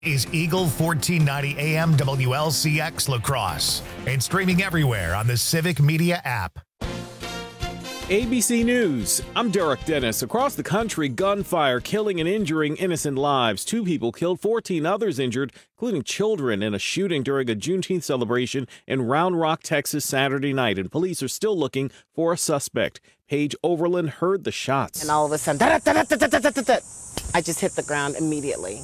Is Eagle 1490 AM WLCX La Crosse and streaming everywhere on the Civic Media app. ABC News. I'm Derek Dennis. Across the country, gunfire killing and injuring innocent lives. 2 people killed, 14 others injured, including children, in a shooting during a Juneteenth celebration in Round Rock, Texas, Saturday night. And police are still looking for a suspect. Paige Overland heard the shots. And all of a sudden, I just hit the ground immediately.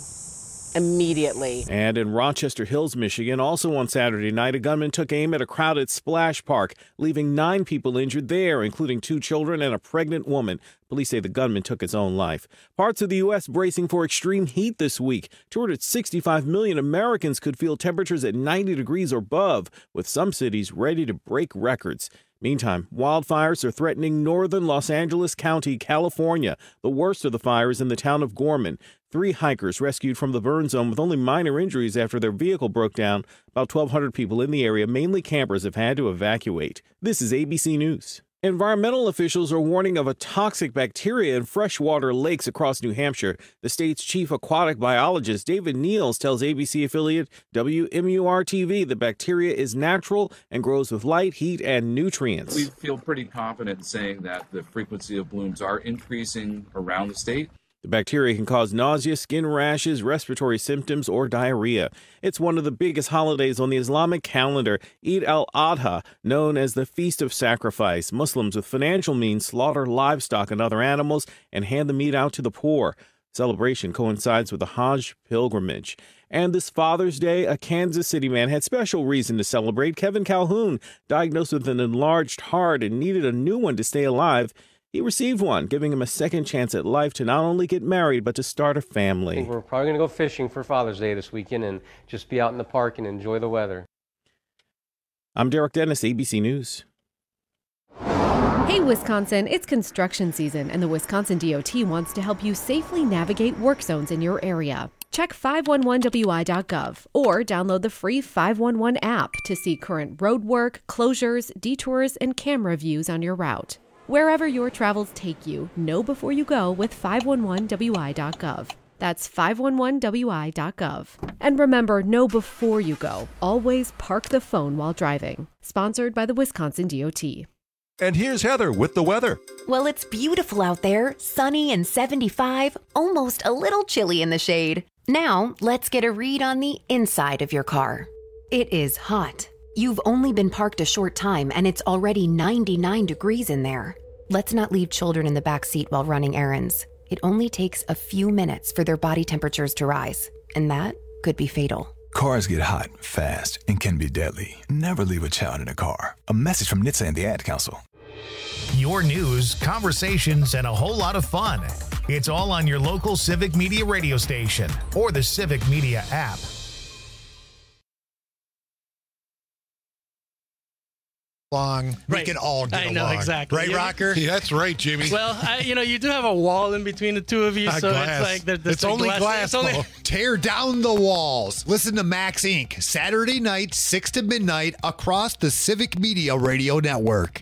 And in Rochester Hills, Michigan, also on Saturday night, a gunman took aim at a crowded splash park, leaving 9 people injured there, including 2 children and a pregnant woman. Police say the gunman took his own life. Parts of the U.S. bracing for extreme heat this week. 265 million Americans could feel temperatures at 90 degrees or above, with some cities ready to break records. Meantime, wildfires are threatening northern Los Angeles County, California. The worst of the fires in the town of Gorman. 3 hikers rescued from the burn zone with only minor injuries after their vehicle broke down. About 1,200 people in the area, mainly campers, have had to evacuate. This is ABC News. Environmental officials are warning of a toxic bacteria in freshwater lakes across New Hampshire. The state's chief aquatic biologist, David Niels, tells ABC affiliate WMUR-TV the bacteria is natural and grows with light, heat, and nutrients. We feel pretty confident in saying that the frequency of blooms are increasing around the state. The bacteria can cause nausea, skin rashes, respiratory symptoms, or diarrhea. It's one of the biggest holidays on the Islamic calendar, Eid al-Adha, known as the Feast of Sacrifice. Muslims with financial means slaughter livestock and other animals and hand the meat out to the poor. Celebration coincides with the Hajj pilgrimage. And this Father's Day, a Kansas City man had special reason to celebrate. Kevin Calhoun, diagnosed with an enlarged heart and needed a new one to stay alive. He received one, giving him a second chance at life to not only get married, but to start a family. I think we're probably going to go fishing for Father's Day this weekend and just be out in the park and enjoy the weather. I'm Derek Dennis, ABC News. Hey, Wisconsin, it's construction season, and the Wisconsin DOT wants to help you safely navigate work zones in your area. Check 511wi.gov or download the free 511 app to see current road work, closures, detours, and camera views on your route. Wherever your travels take you, know before you go with 511wi.gov. That's 511wi.gov. And remember, know before you go. Always park the phone while driving. Sponsored by the Wisconsin DOT. And here's Heather with the weather. Well, it's beautiful out there, sunny and 75, almost a little chilly in the shade. Now, let's get a read on the inside of your car. It is hot. You've only been parked a short time and it's already 99 degrees in there. Let's not leave children in the back seat while running errands. It only takes a few minutes for their body temperatures to rise, and that could be fatal. Cars get hot, fast, and can be deadly. Never leave a child in a car. A message from NHTSA and the Ad Council. Your news, conversations, and a whole lot of fun. It's all on your local Civic Media radio station or the Civic Media app. We can all get along. I know, exactly. Right, Rocker? Yeah, that's right, Jimmy. Well, you do have a wall in between the two of you, so glass. it's like there's it's only glass. Tear down the walls. Listen to Max Inc. Saturday night, 6 to midnight, across the Civic Media Radio Network.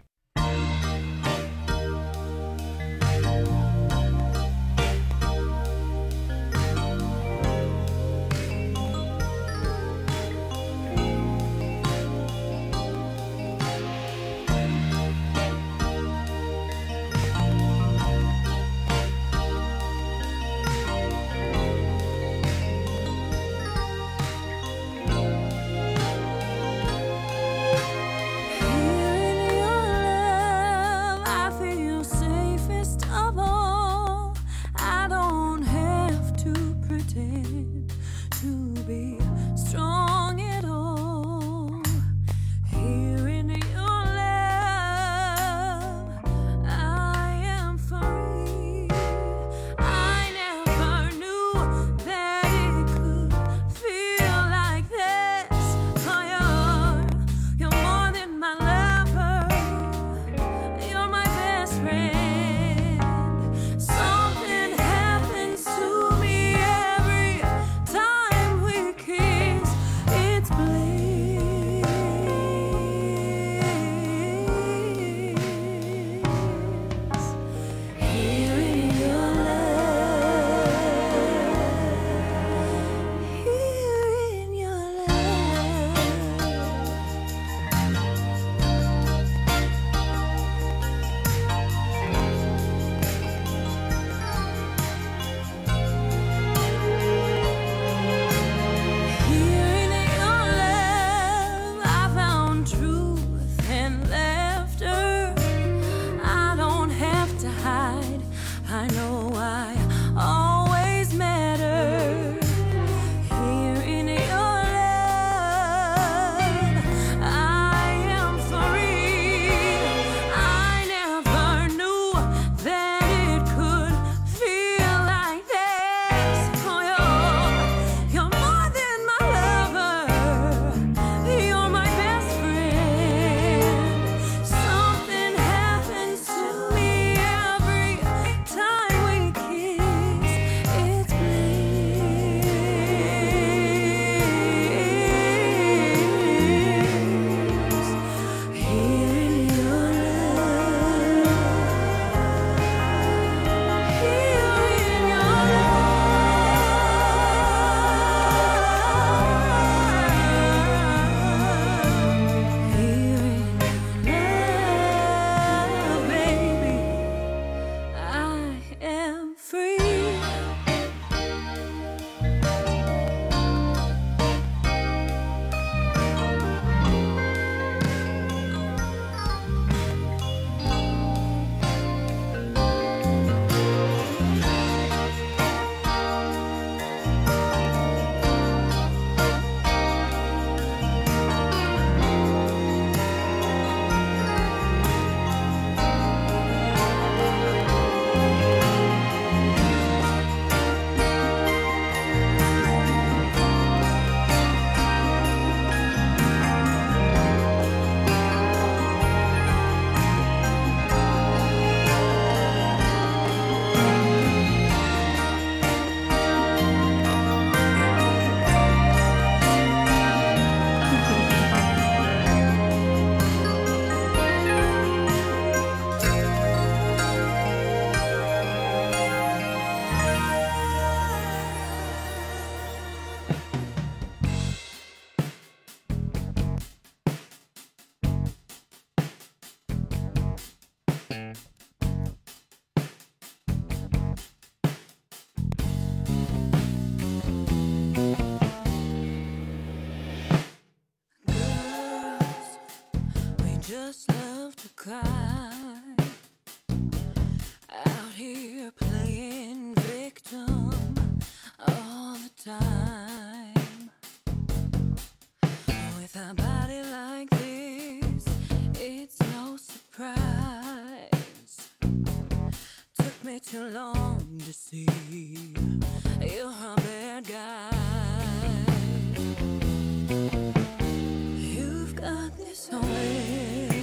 Just love to cry out here playing victim all the time. With a body like this, it's no surprise. Took me too long to see you're a bad guy. You've got this way.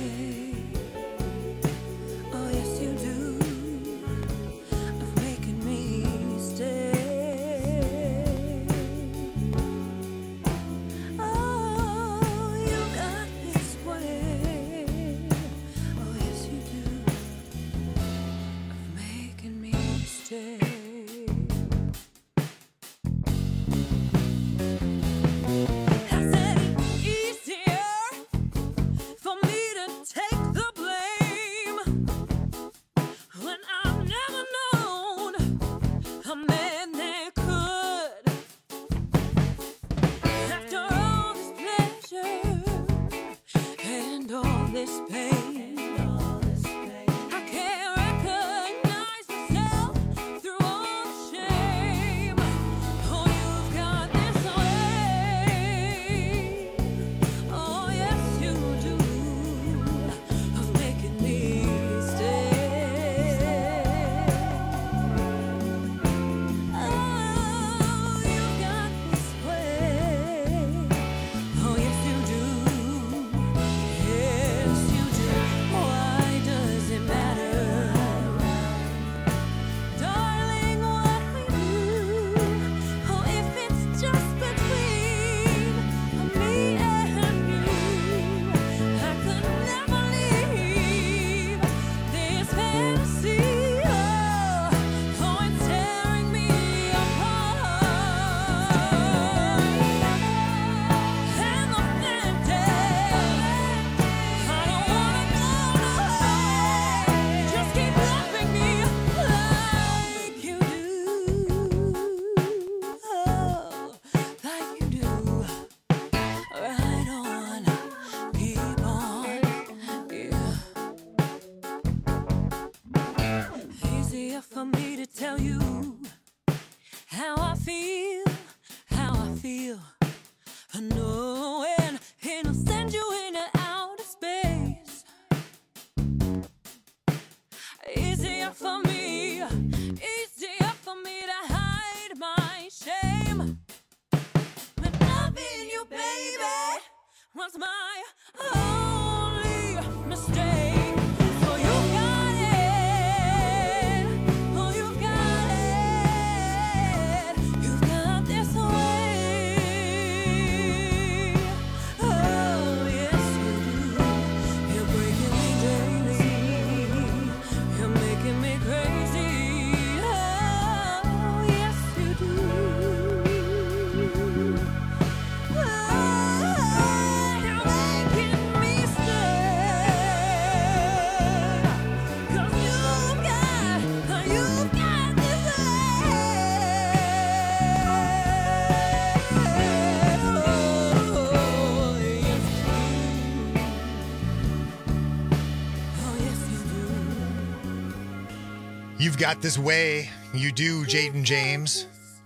You've Got This Way. You do, Jaden James.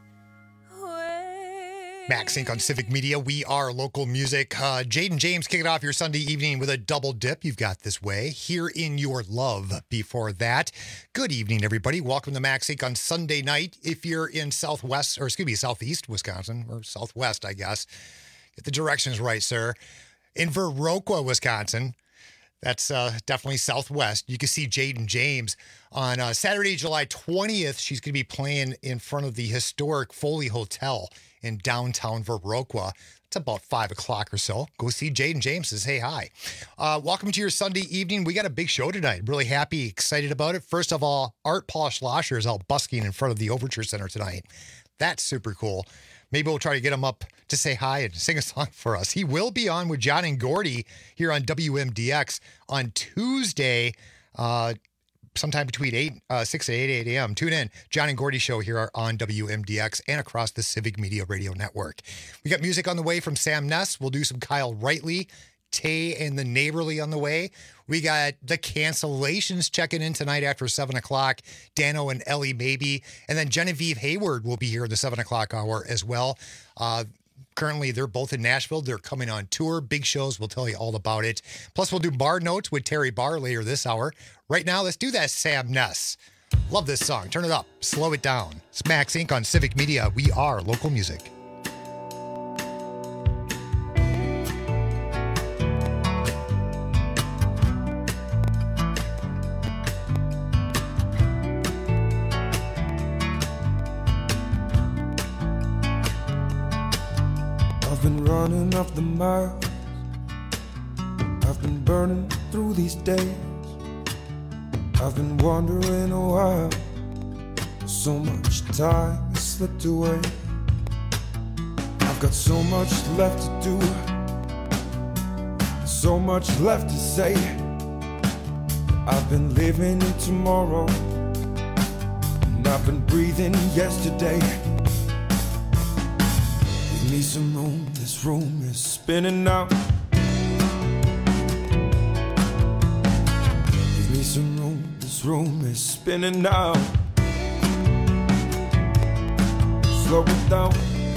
Max Inc. on Civic Media. We are local music. Jaden James kicking off your Sunday evening with a double dip. You've Got This Way. Here in Your Love before that. Good evening, everybody. Welcome to Max Inc. on Sunday night. If you're in southeast Wisconsin, or southwest, I guess. Get the directions right, sir. In Viroqua, Wisconsin. That's definitely southwest. You can see Jaden James on Saturday, July 20th. She's going to be playing in front of the historic Foley Hotel in downtown Viroqua. It's about 5 o'clock or so. Go see Jaden James. Says, hey, hi. Welcome to your Sunday evening. We got a big show tonight. Really happy, excited about it. First of all, Art Paul Schlosser is out busking in front of the Overture Center tonight. That's super cool. Maybe we'll try to get him up to say hi and sing a song for us. He will be on with John and Gordy here on WMDX on Tuesday, sometime between 6 and 8 a.m. Tune in. John and Gordy show here on WMDX and across the Civic Media Radio Network. We got music on the way from Sam Ness. We'll do some Kyle Rightly, Tay and the Neighborly on the way. We got the Cancellations checking in tonight after 7 o'clock. Dano and Ellie maybe. And then Genevieve Hayward will be here at the 7 o'clock hour as well. Currently, they're both in Nashville. They're coming on tour. Big shows. We'll tell you all about it. Plus, we'll do Bar Notes with Terry Barr later this hour. Right now, let's do that Sam Ness. Love this song. Turn it up. Slow it down. It's Max Inc. on Civic Media. We are local music. I've been running up the miles, I've been burning through these days. I've been wondering a while, so much time has slipped away. I've got so much left to do, so much left to say. I've been living in tomorrow, and I've been breathing yesterday. Give me some room, this room is spinning now. Give me some room, this room is spinning now. Slow it down,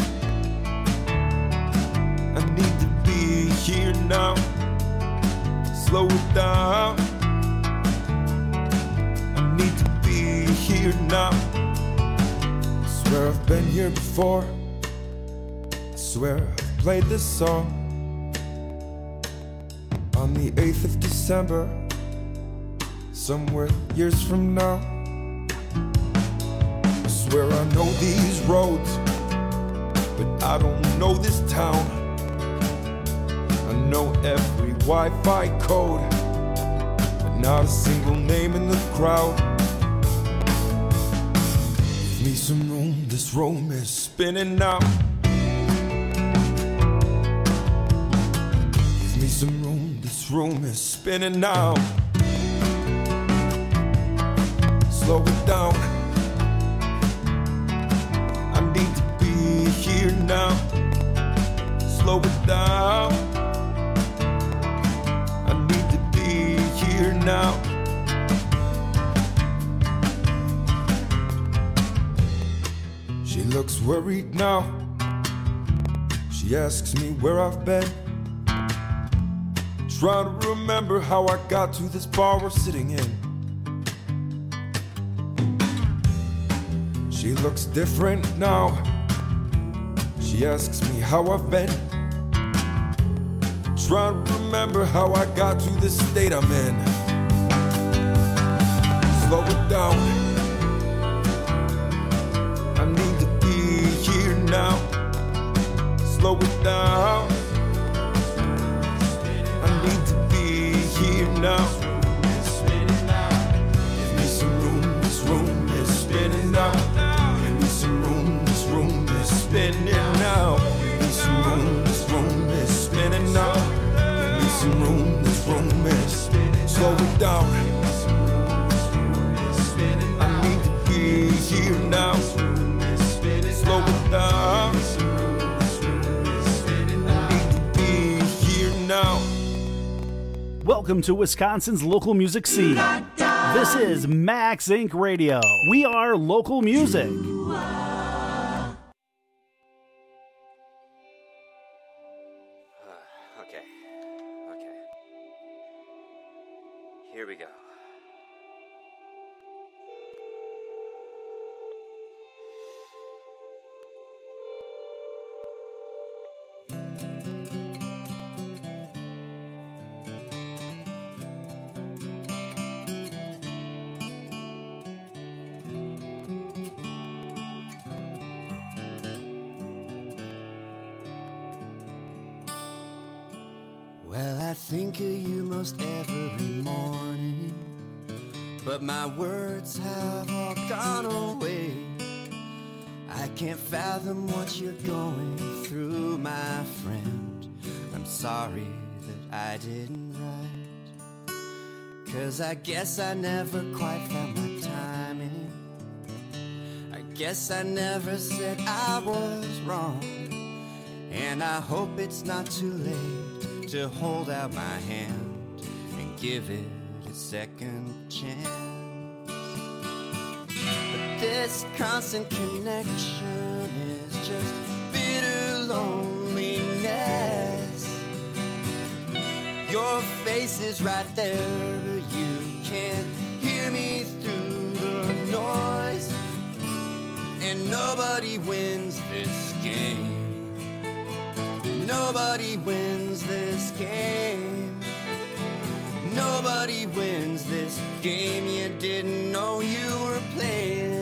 I need to be here now. Slow it down, I need to be here now. I swear I've been here before, I swear I've played this song on the 8th of December, somewhere years from now. I swear I know these roads, but I don't know this town. I know every Wi-Fi code, but not a single name in the crowd. Give me some room, this room is spinning now. Give me some room, this room is spinning now. Slow it down, I need to be here now. Slow it down, I need to be here now. She looks worried now. She asks me where I've been. Trying to remember how I got to this bar we're sitting in. She looks different now. She asks me how I've been. Trying to remember how I got to this state I'm in. Slow it down, I need to be here now. Slow it down, I need to be here now. Give me some room, this room is spinning now. Give me some room, this room is spinning now. Give me some room, this room is spinning now. Give me some room, this room is spinning. Slow it down, I need to be here now. Slow it down, I need to be here now. Welcome to Wisconsin's local music scene. This is Max Inc. Radio. We are local music. Okay. Here we go. Well, I think of you most every morning, but my words have all gone away. I can't fathom what you're going through, my friend. I'm sorry that I didn't write, 'cause I guess I never quite found my timing. I guess I never said I was wrong, and I hope it's not too late to hold out my hand and give it a second chance. But this constant connection is just bitter loneliness. Your face is right there, but you can't hear me through the noise. And nobody wins this game. Nobody wins this game. Nobody wins this game you didn't know you were playing.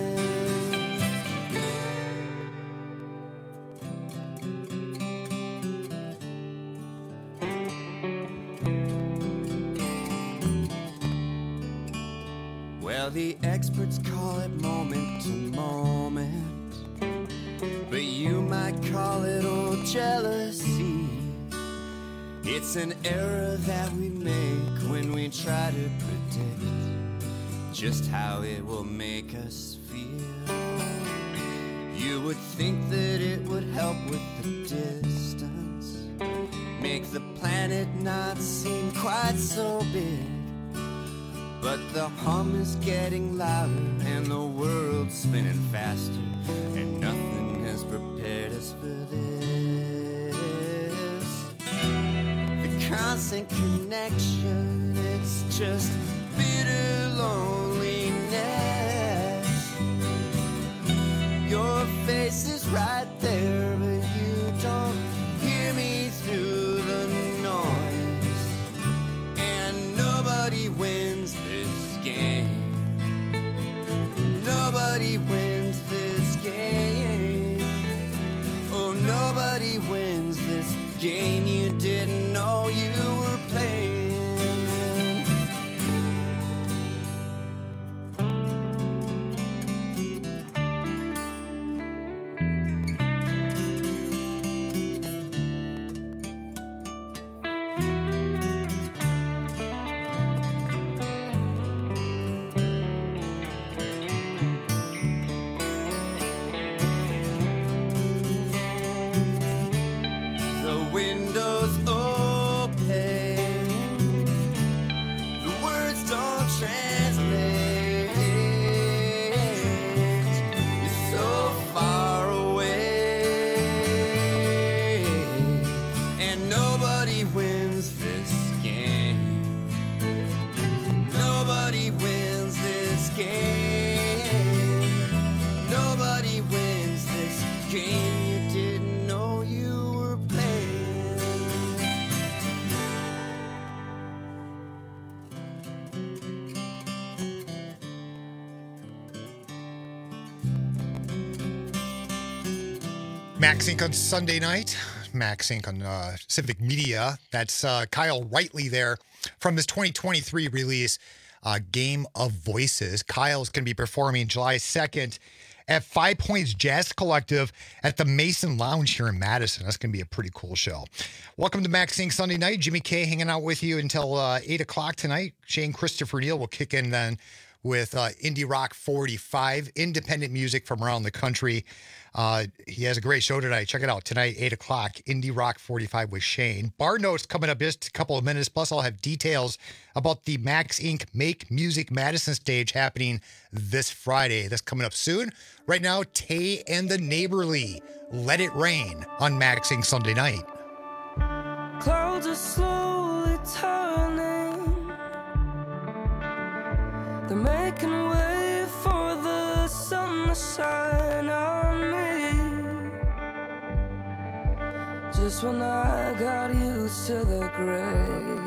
Well, the experts call it moment to moment, but you might call it old jealousy. It's an error that we make when we try to predict just how it will make us feel. You would think that it would help with the distance, make the planet not seem quite so big. But the hum is getting louder and the world's spinning faster, and nothing has prepared us for this. The constant connection, it's just bitter loneliness. Your face is right there, but you don't hear me through the noise. And nobody wins this game. Nobody wins this game. Oh, nobody wins this game you didn't know you were playing. The windows open, the words don't translate. You're so far away, and nobody wins this game. Nobody wins this game. Nobody wins this game you didn't know you were playing. Max Inc. on Sunday night. Max Inc. on Civic Media. That's Kyle Whiteley there from his 2023 release, Game of Voices. Kyle's going to be performing July 2nd at 5 Points Jazz Collective at the Mason Lounge here in Madison. That's going to be a pretty cool show. Welcome to Max Inc. Sunday night. Jimmy K hanging out with you until 8 o'clock tonight. Shane Christopher Neal will kick in then with Indie Rock 45, independent music from around the country. He has a great show tonight. Check it out. Tonight, 8 o'clock, Indie Rock 45 with Shane. Bar Notes coming up just a couple of minutes. Plus, I'll have details about the Max Inc. Make Music Madison stage happening this Friday. That's coming up soon. Right now, Tay and the Neighborly, Let It Rain on Max Inc. Sunday night. Clouds are slowly turning. They're making way for the sun to shine on me. Just when I got used to the gray,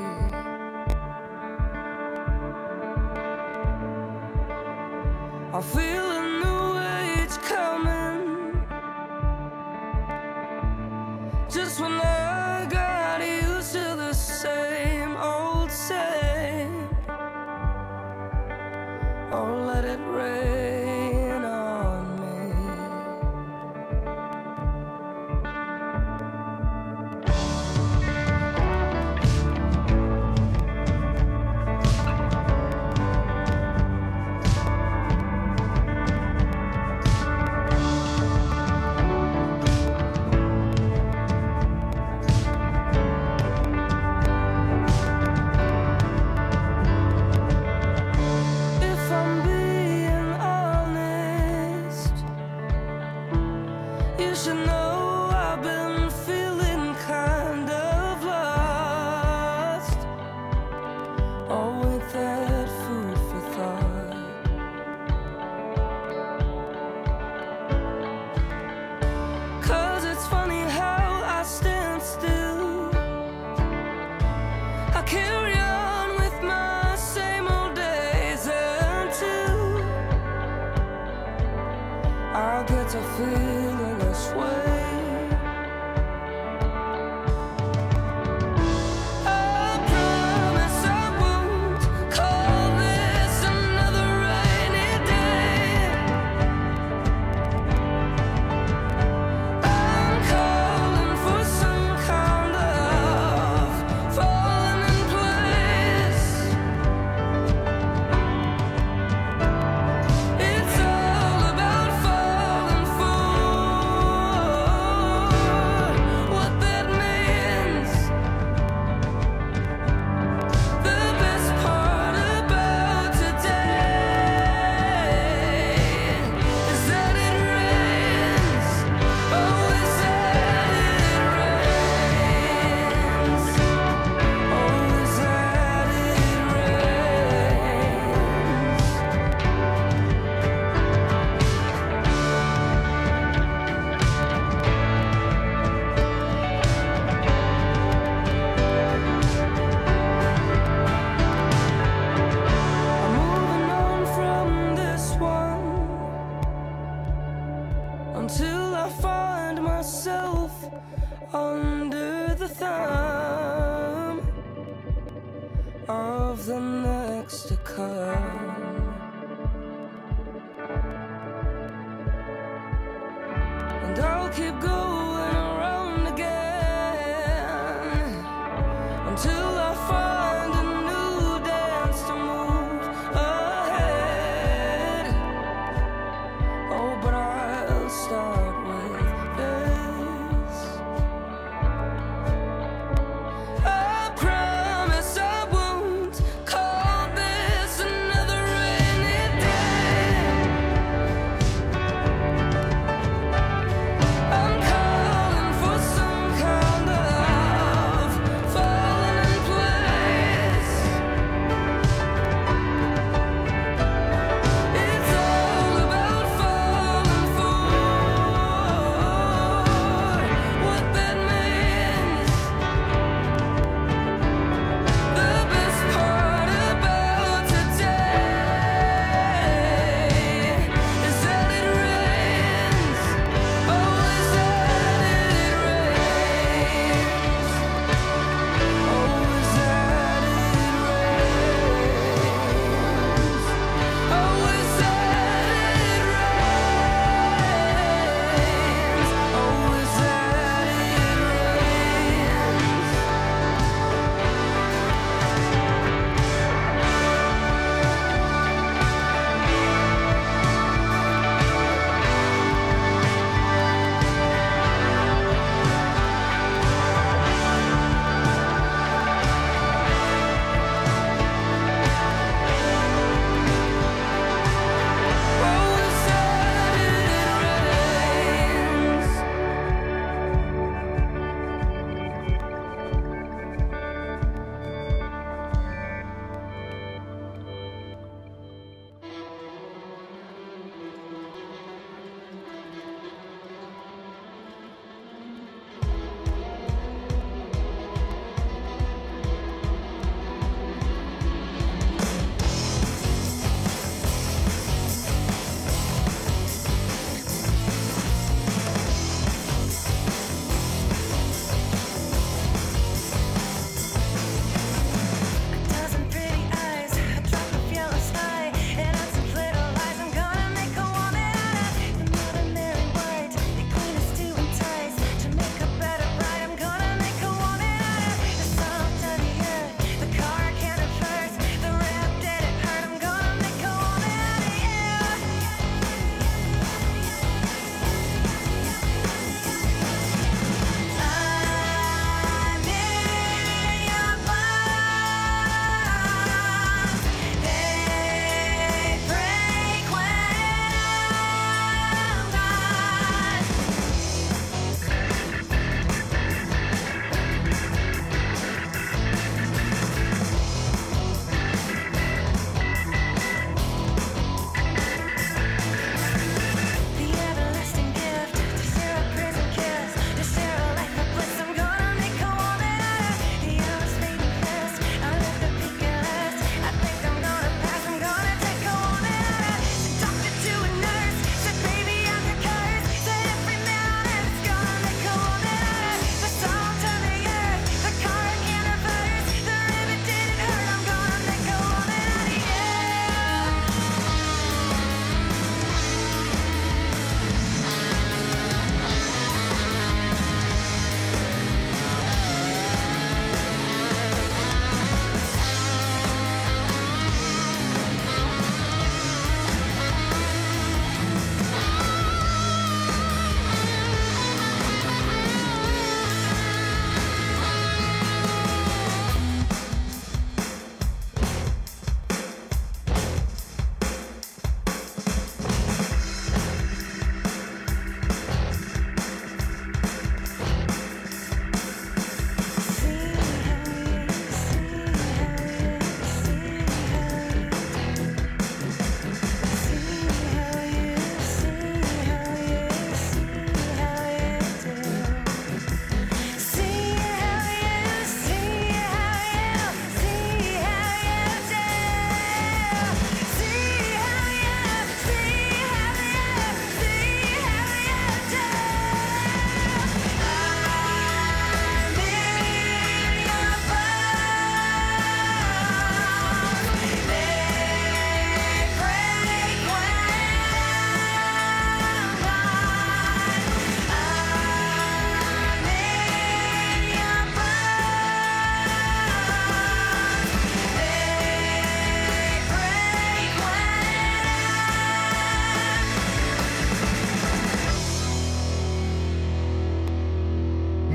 I feel a new age coming. Just when I got used to the same old same. Oh, let it rain on me. rhythm of the next to come. And I'll keep going around again until I find a new dance to move ahead. Oh, but I'll start with this. I promise I won't call this another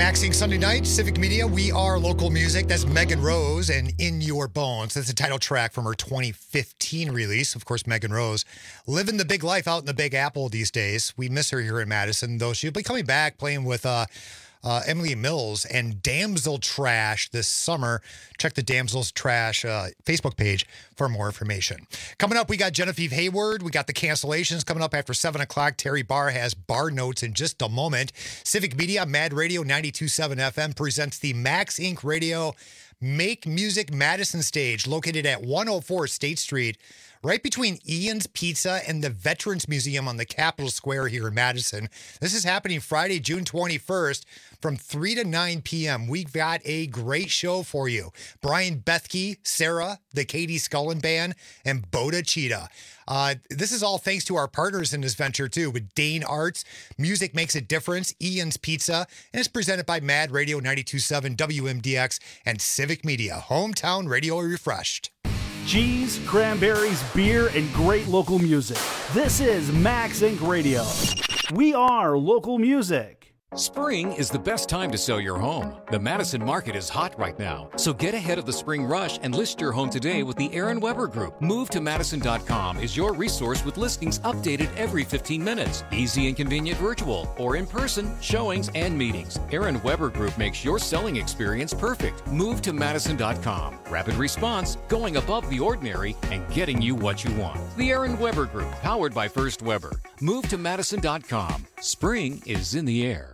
Max Inc. Sunday night, Civic Media, we are local music. That's Megan Rose and In Your Bones. That's the title track from her 2015 release. Of course, Megan Rose living the big life out in the Big Apple these days. We miss her here in Madison, though she'll be coming back playing with Emily Mills and Damsel Trash this summer. Check the Damsel's Trash Facebook page for more information. Coming up, we got Genevieve Hayward. We got the cancellations coming up after 7 o'clock. Terry Barr has bar notes in just a moment. Civic Media, Mad Radio 92.7 FM presents the Max Inc. Radio Make Music Madison stage located at 104 State Street, right between Ian's Pizza and the Veterans Museum on the Capitol Square here in Madison. This is happening Friday, June 21st from 3 to 9 p.m. We've got a great show for you. Brian Bethke, Sarah, the Katie Scullin Band, and Boda Cheetah. This is all thanks to our partners in this venture, too, with Dane Arts, Music Makes a Difference, Ian's Pizza, and it's presented by Mad Radio 92.7 WMDX and Civic Media, Hometown Radio Refreshed. Cheese, cranberries, beer, and great local music. This is Max Inc. Radio. We are local music. Spring is the best time to sell your home. The Madison market is hot right now, so get ahead of the spring rush and list your home today with the Aaron Weber Group. MoveToMadison.com is your resource with listings updated every 15 minutes. Easy and convenient virtual or in-person showings and meetings. Aaron Weber Group makes your selling experience perfect. MoveToMadison.com. Rapid response, going above the ordinary, and getting you what you want. The Aaron Weber Group, powered by First Weber. MoveToMadison.com. Spring is in the air.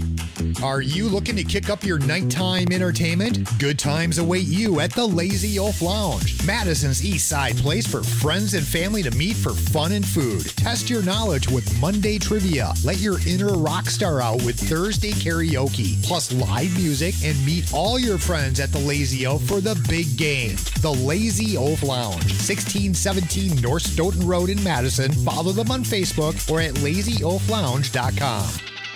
Are you looking to kick up your nighttime entertainment? Good times await you at the Lazy Oaf Lounge, Madison's East Side place for friends and family to meet for fun and food. Test your knowledge with Monday trivia. Let your inner rock star out with Thursday karaoke, plus live music, and meet all your friends at the Lazy Oaf for the big game. The Lazy Oaf Lounge, 1617 North Stoughton Road in Madison. Follow them on Facebook or at lazyoaflounge.com.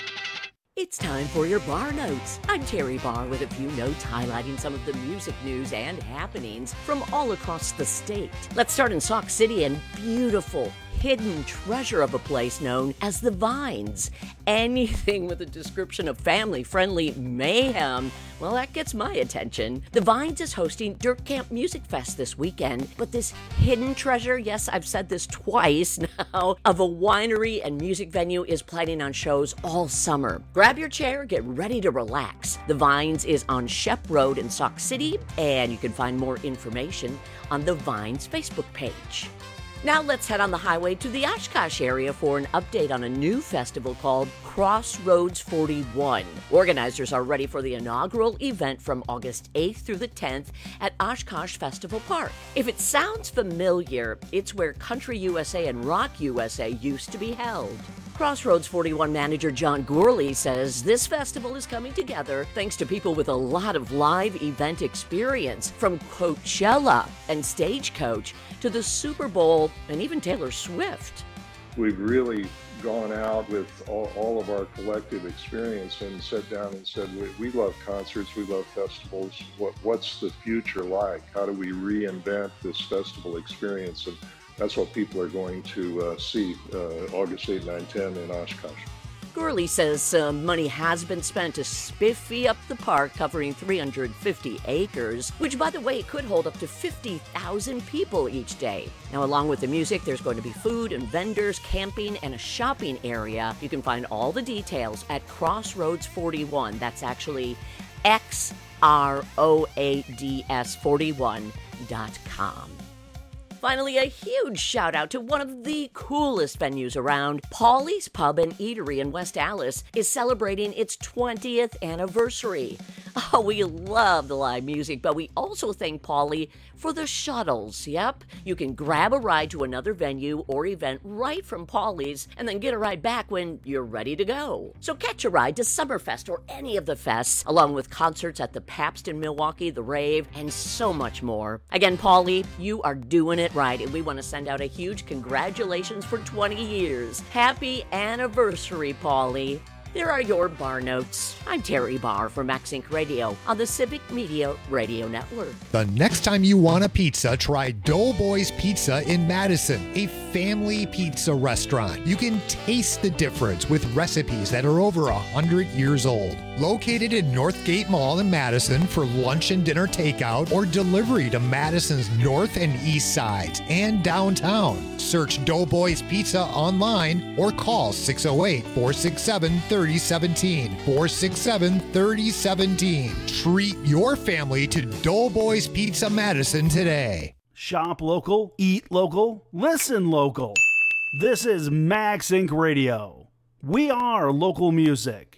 It's time for your Bar Notes. I'm Terry Barr with a few notes highlighting some of the music news and happenings from all across the state. Let's start in Sauk City and beautiful, hidden treasure of a place known as the Vines. Anything with a description of family-friendly mayhem, well, that gets my attention. The Vines is hosting Dirt Camp Music Fest this weekend, but this hidden treasure, yes, I've said this twice now, of a winery and music venue is planning on shows all summer. Grab your chair, get ready to relax. The Vines is on Shep Road in Sauk City, and you can find more information on the Vines Facebook page. Now let's head on the highway to the Oshkosh area for an update on a new festival called Crossroads 41. Organizers are ready for the inaugural event from August 8th through the 10th at Oshkosh Festival Park. If it sounds familiar, it's where Country USA and Rock USA used to be held. Crossroads 41 manager John Gourley says this festival is coming together thanks to people with a lot of live event experience, from Coachella and Stagecoach to the Super Bowl and even Taylor Swift. We've really gone out with all of our collective experience and sat down and said, we love concerts, we love festivals. What's the future like? How do we reinvent this festival experience? And that's what people are going to see August 8, 9, 10 in Oshkosh. Gourley says money has been spent to spiffy up the park, covering 350 acres, which, by the way, could hold up to 50,000 people each day. Now, along with the music, there's going to be food and vendors, camping, and a shopping area. You can find all the details at Crossroads 41. That's actually XROADS41.com. Finally, a huge shout out to one of the coolest venues around. Paulie's Pub and Eatery in West Allis is celebrating its 20th anniversary. Oh, we love the live music, but we also thank Paulie for the shuttles. Yep, you can grab a ride to another venue or event right from Paulie's and then get a ride back when you're ready to go. So catch a ride to Summerfest or any of the fests, along with concerts at the Pabst in Milwaukee, the Rave, and so much more. Again, Paulie, you are doing it right, and we want to send out a huge congratulations for 20 years. Happy anniversary, Paulie. There are your Bar Notes. I'm Terry Barr for Max Inc. Radio on the Civic Media Radio Network. The next time you want a pizza, try Doughboys Pizza in Madison, a family pizza restaurant. You can taste the difference with recipes that are over 100 years old. Located in Northgate Mall in Madison for lunch and dinner takeout or delivery to Madison's north and east sides and downtown. Search Doughboys Pizza online or call 608-467-3017. 467-3017. Treat your family to Doughboys Pizza Madison today. Shop local, eat local, listen local. This is Max Inc. Radio. We are local music.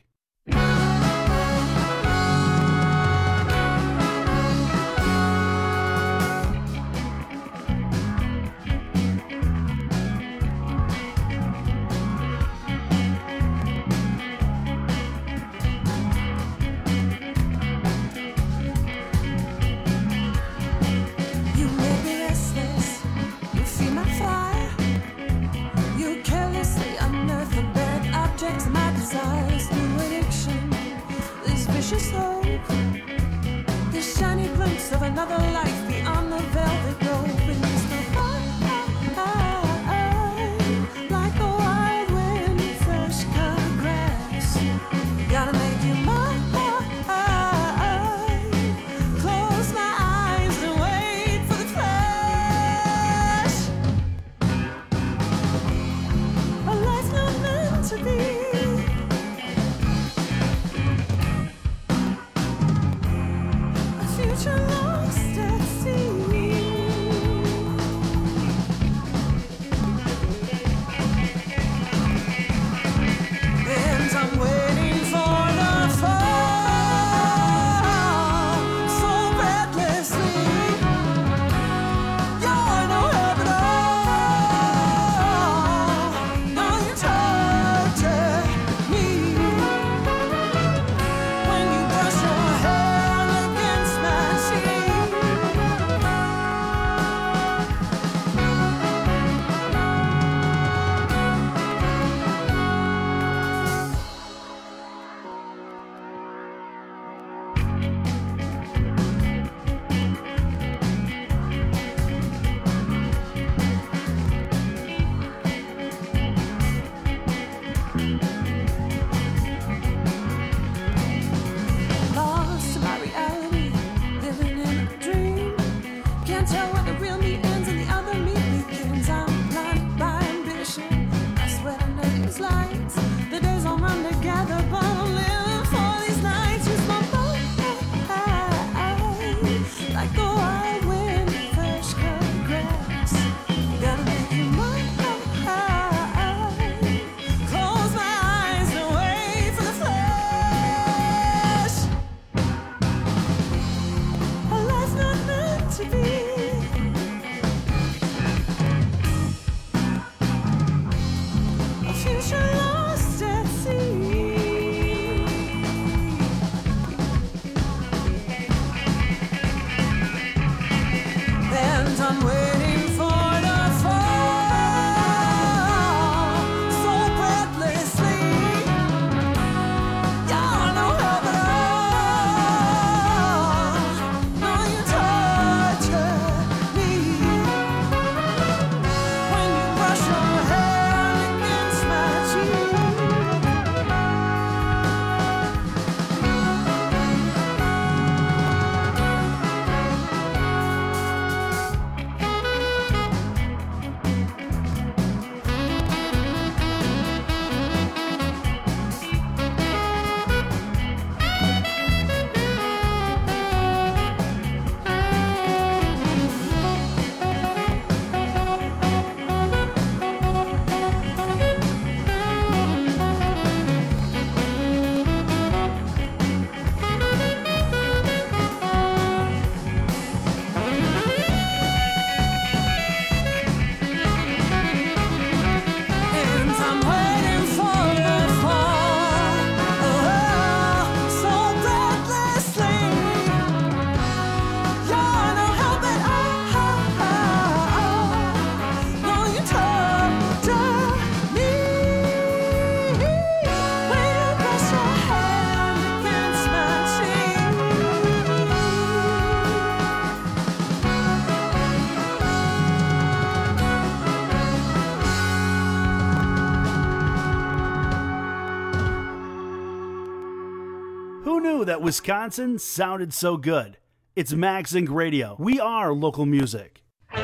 This shiny glimpse of another life beyond the velvet rope. And you still like a wild wind, fresh cut grass. Gotta make you mine. Close my eyes and wait for the flash. A life not meant to be. Future lost at sea. And I'm waiting for the fall, so breathlessly. You're no help at all. No, you torture me when you brush your hair against my lost to my reality, living in a dream. Can't tell where the real me ends and the other me begins. I'm blinded by ambition. I swear to know these lights. The days all run together, but I'm living for these nights. Use my boat, like the wild wind, fresh cut grass. Gotta make you mine. Close my eyes and wait for the flash. A life not meant to be. A future lost at sea. And I'm waiting for the fall, so breathlessly. You're no help at all. No, you torture me when you brush your hair against my cheek. that Wisconsin sounded so good. It's Max Inc. Radio. We are local music.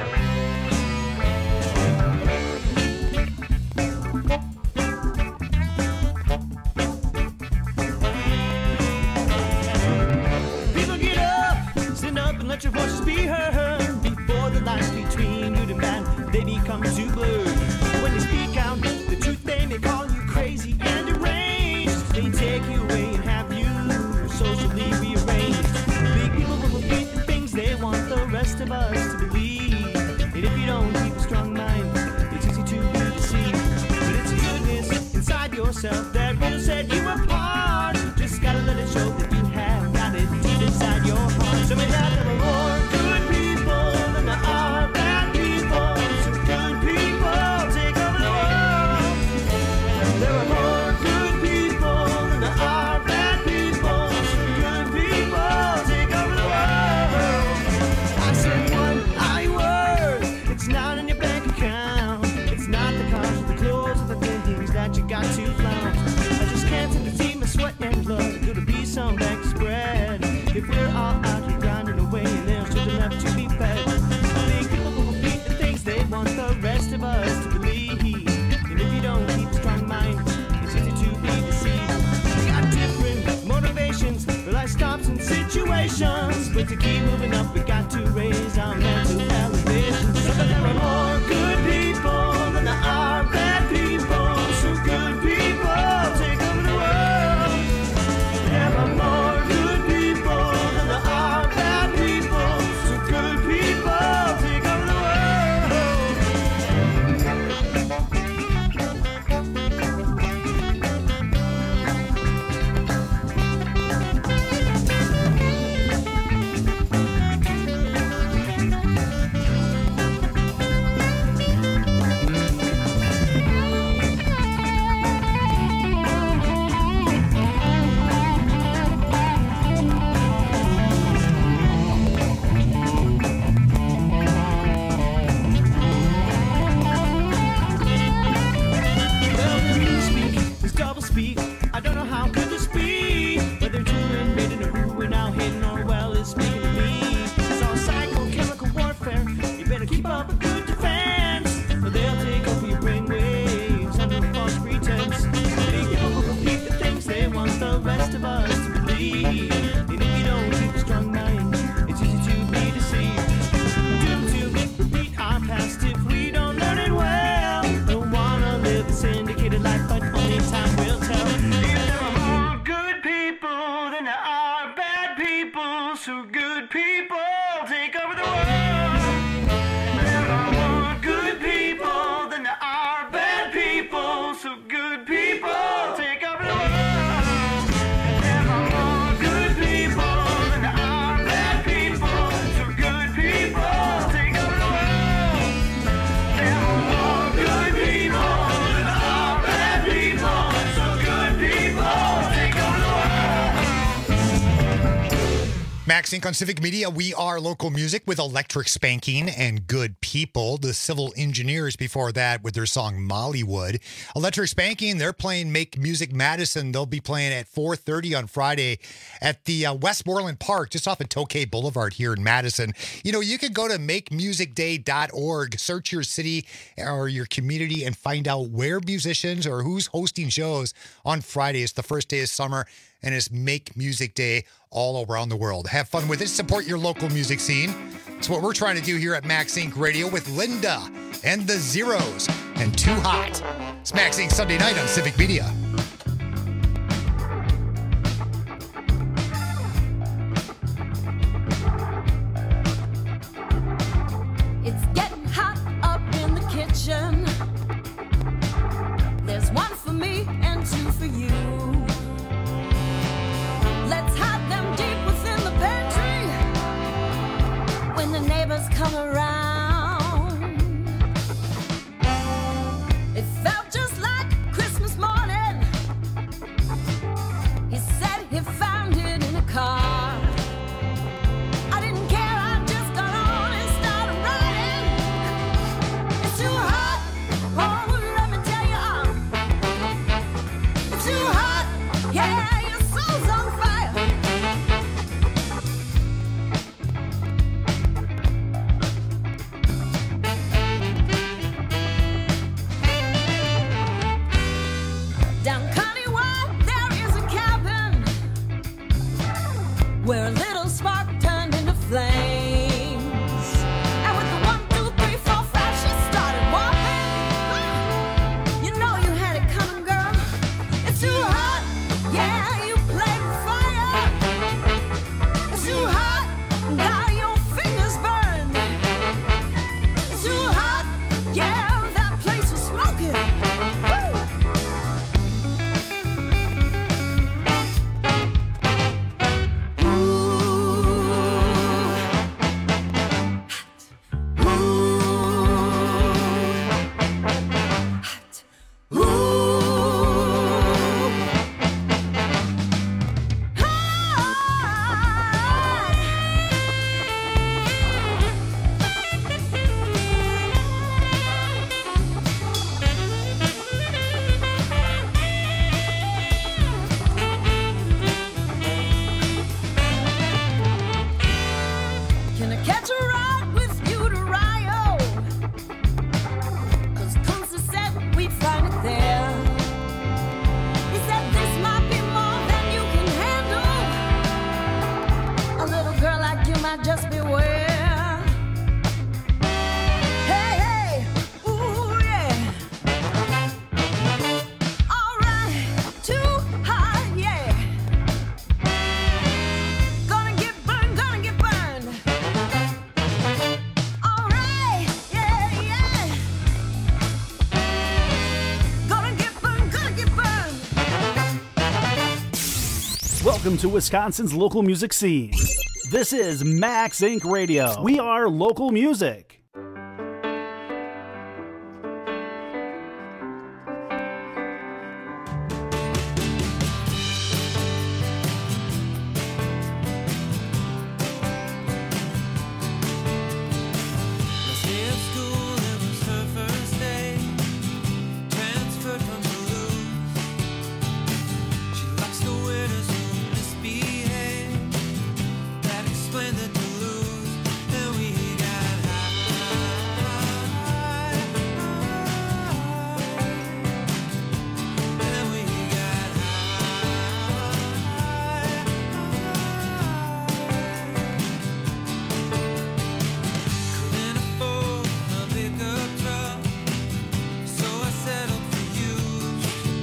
People get up, stand up and let your voices be heard. Before the lines between good and bad, they become too blurred. When they speak out the truth, they may call you crazy and deranged. They take you away and have you socially rearranged. Big people will repeat the things they want the rest of us to believe. And if you don't keep a strong mind, it's easy to be deceived. But it's goodness inside yourself that will set you apart. Just gotta let it show that you have got it deep inside your heart. So may that there are more good people than there are bad people. So good people take over the world. There are more good people than there are bad people. So good people take over the world. I said, what are your words? It's not in your bank account. It's not the cars or the clothes or the things that you got to flaunt. I just can't seem to see my sweat and blood. Could it be some back spread? If we're all out here grinding away and there's children left to be fed. I think people will repeat the things they want the rest of us to believe. And if you don't keep a strong mind, it's easy to be deceived. We got different motivations for life stops and situations. But to keep moving up, we got to raise our mental elevation. So that there are more good people than there are bad people. So good people take over the world. There are more good people than there are bad people. So good people take over the Well, the newspeak is double speak. I don't know how could this be. Whether children made in a who and now hidden or well is speaking to me. It's all psychochemical warfare. You better keep up a good defense, or they'll take over your brainwaves under a false pretense. Big people will repeat the things they want the rest of us to believe. And if you don't keep a strong mind, it's easy to be deceived. Doomed to repeat our past if we don't learn it well. Don't wanna live a syndicated life, but only time will tell. If there are more good people than there are bad people, so good people take over the world. There are more good people than there are bad people, so good people take over the world. There are more good people than there are bad people, so good people take over the world. There are more good people than there are bad people, so good people take over the world. Max Inc. on Civic Media. We are local music with Electric Spanking and Good People. The Civil Engineers before that with their song Mollywood. Electric Spanking, they're playing Make Music Madison. They'll be playing at 4:30 on Friday at the Westmoreland Park, just off of Tokay Boulevard here in Madison. You know, you can go to makemusicday.org, search your city or your community and find out where musicians or who's hosting shows on Friday. It's the first day of summer, and it's Make Music Day all around the world. Have fun with it. Support your local music scene. It's what we're trying to do here at Max Inc. Radio with Linda and the Zeros and Too Hot. It's Max Inc. Sunday night on Civic Media. It's getting hot up in the kitchen. There's one for me and two for you. Let's hide them deep within the pantry when the neighbors come around. It felt just like Christmas morning where a little spark turned into flames. And with the 1, 2, 3, 4, 5, she started walking. You know you had it coming, girl. It's too hot, yeah, you play with fire. It's too hot, got your fingers burned. It's too hot, yeah, that place was smoking. Can I catch a ride with you to Rio? 'Cause Kunze said we'd find it there. He said this might be more than you can handle. A little girl like you might just beware. Hey, hey, ooh, yeah. All right, too hot, yeah. Gonna get burned, gonna get burned. All right, yeah, yeah. Gonna get burned, gonna get burned. Welcome to Wisconsin's local music scene. This is Max Inc. Radio. We are local music. Last day of school, it was her first day. Transferred from Duluth. She likes the winners who misbehave. That explained the Duluth, and we got high. And we got couldn't afford a pickup truck, so I settled for used.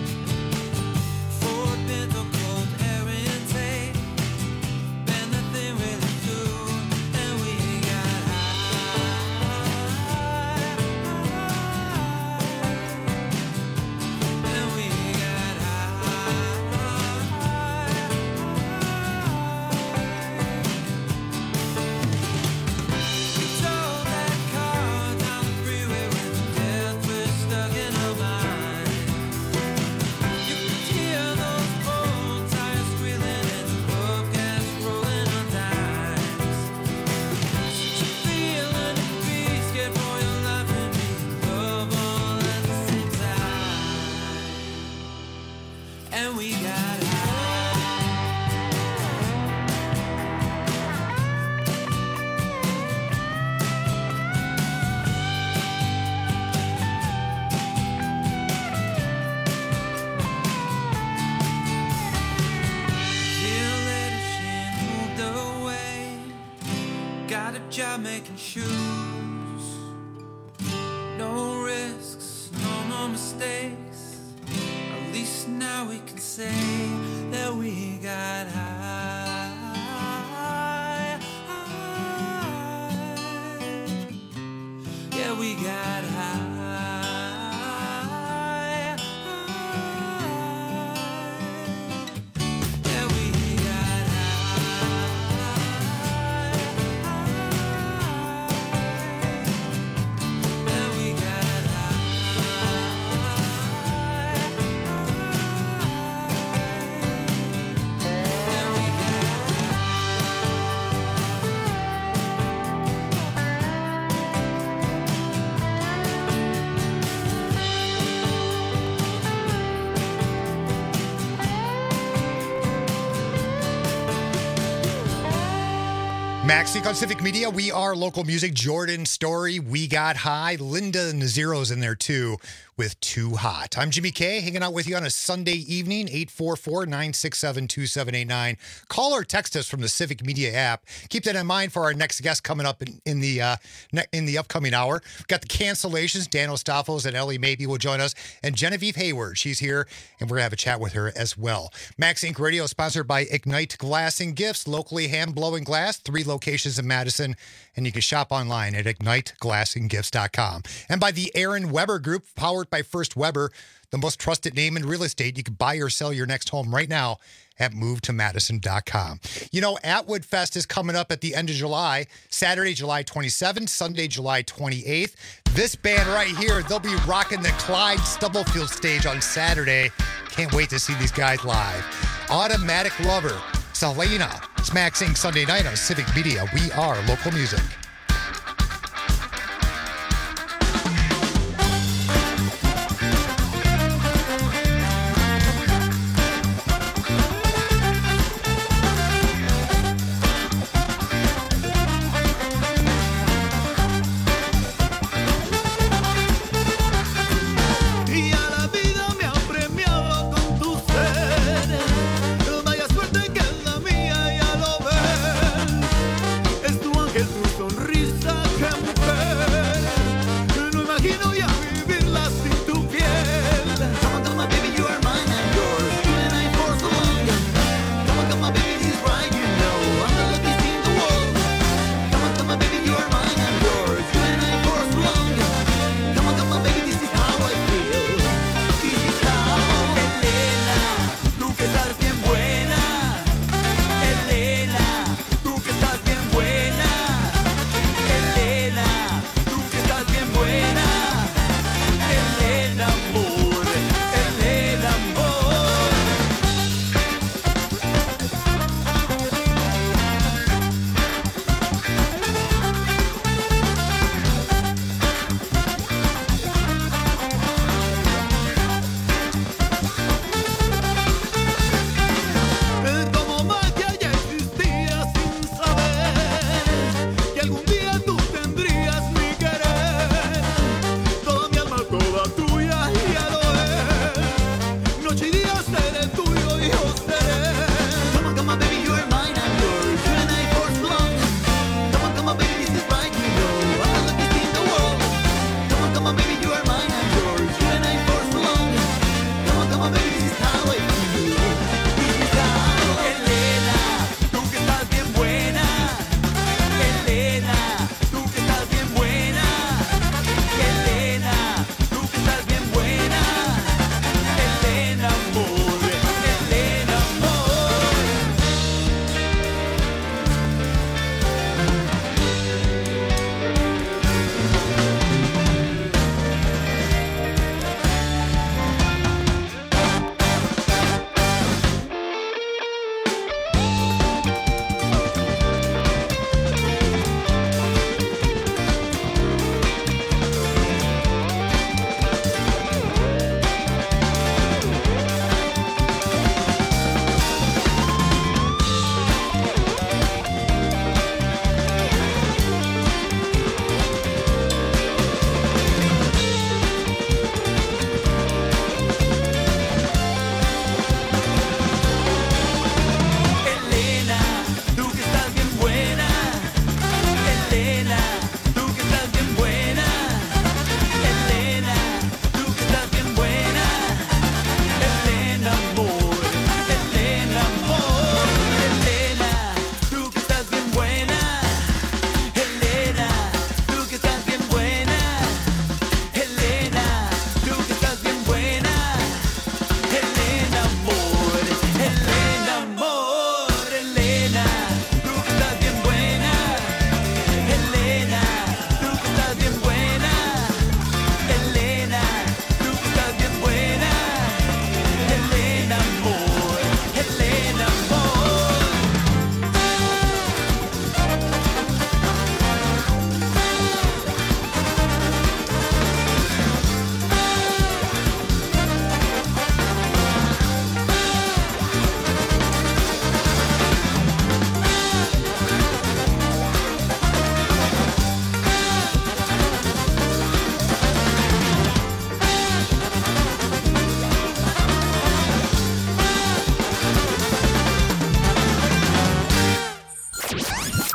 Ford Pinto Colt air intake, bend the thing really through, and we got high. And we got we drove that car down the freeway with death wish stuck in our mind. You could hear those old tires squealing and the road gas rolling on dimes. Such a feeling to be scared for your life and be in love all at the same time. And we got year later, she moved away. Got a job making shoes. No risks, no more mistakes. At least now we can say that we got high. Yeah, we got high. Yeah, we got yeah, we got Maxi on Civic Media. We are local music. Jordan Story, We Got High. Linda Naziro's in there too with Too Hot. I'm Jimmy K, hanging out with you on a Sunday evening, 844-967-2789. Call or text us from the Civic Media app. Keep that in mind for our next guest coming up in the upcoming hour. We've got the cancellations. Dan Ostafos and Ellie Maybe will join us. And Genevieve Hayward, she's here, and we're going to have a chat with her as well. Max Inc. Radio is sponsored by Ignite Glass and Gifts, locally hand-blowing glass, 3 locations in Madison, and you can shop online at igniteglassandgifts.com. And by the Aaron Weber Group, powered by First Weber, the most trusted name in real estate. You can buy or sell your next home right now at movetomadison.com. You know, Atwood Fest is coming up at the end of July, Saturday, July 27th, Sunday, July 28th. This band right here, they'll be rocking the Clyde Stubblefield stage on Saturday. Can't wait to see these guys live. Automatic Lover, Selena, Smack Sing Sunday night on Civic Media. We are local music. Sonrisa.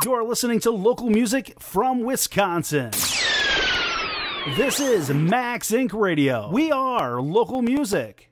You're listening to local music from Wisconsin. This is Max Inc. Radio. We are local music.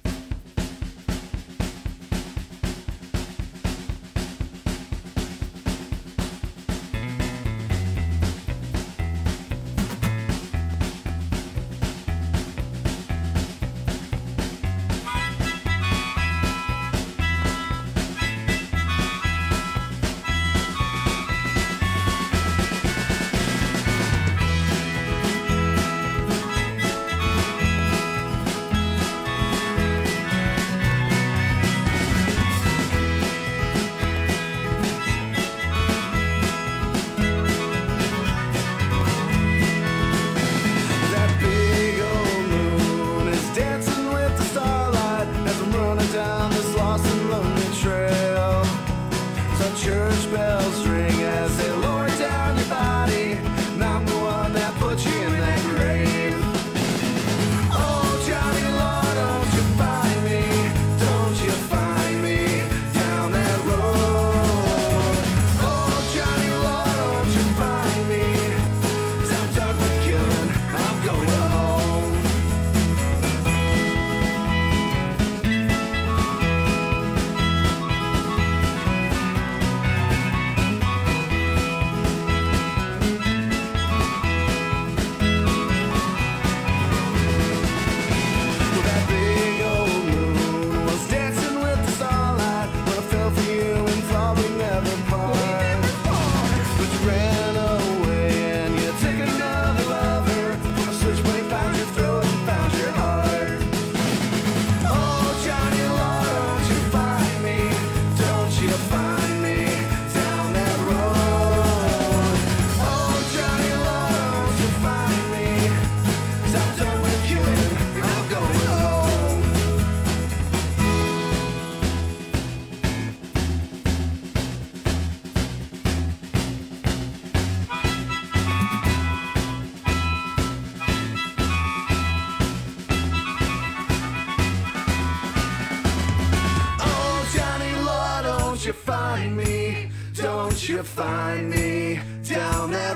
Find me down that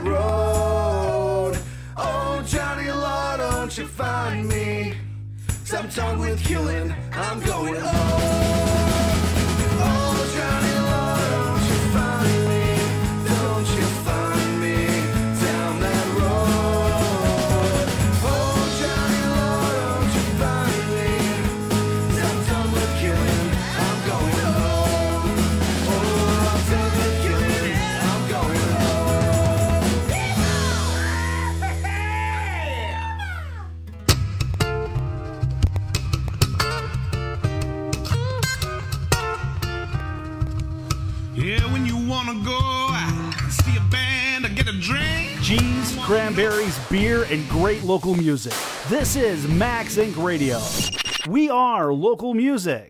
road. Oh, Johnny Law, don't you find me? 'Cause I'm done with killing, I'm going home. Oh, Johnny Law, don't you find me? Don't you find me down that road? Oh, Johnny Law, don't you find me? 'Cause I'm done with killing, I'm going home. Oh, I'm done with killing, I'm going Yeah, when you wanna go see a band or get a drink. Cheese, cranberries, beer, and great local music. This is Max Inc. Radio. We are local music.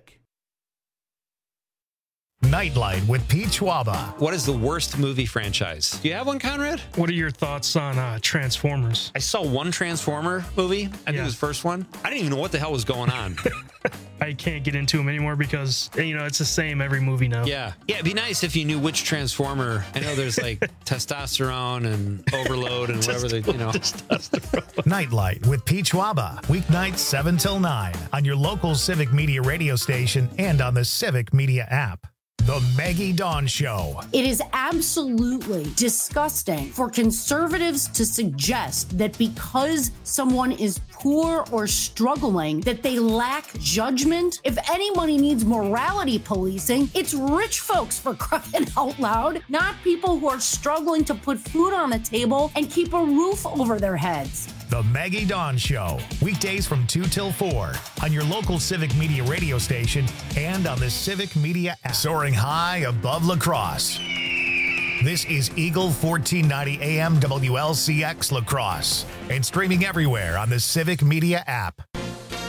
Nightlight with Pete Schwaba. What is the worst movie franchise? Do you have one, Conrad? What are your thoughts on Transformers? I saw one Transformer movie. I think it was the first one. I didn't even know what the hell was going on. I can't get into them anymore because, it's the same every movie now. Yeah, it'd be nice if you knew which Transformer. I know there's like testosterone and overload and whatever Nightlight with Pete Schwaba. Weeknights 7 till 9 on your local Civic Media radio station and on the Civic Media app. The Maggie Dawn Show. It is absolutely disgusting for conservatives to suggest that because someone is poor or struggling, that they lack judgment. If anybody needs morality policing, it's rich folks, for crying out loud, not people who are struggling to put food on the table and keep a roof over their heads. The Maggie Dawn Show. Weekdays from 2 till 4 on your local Civic Media radio station and on the Civic Media app. Soaring high above La Crosse. This is Eagle 1490 AM WLCX La Crosse and streaming everywhere on the Civic Media app.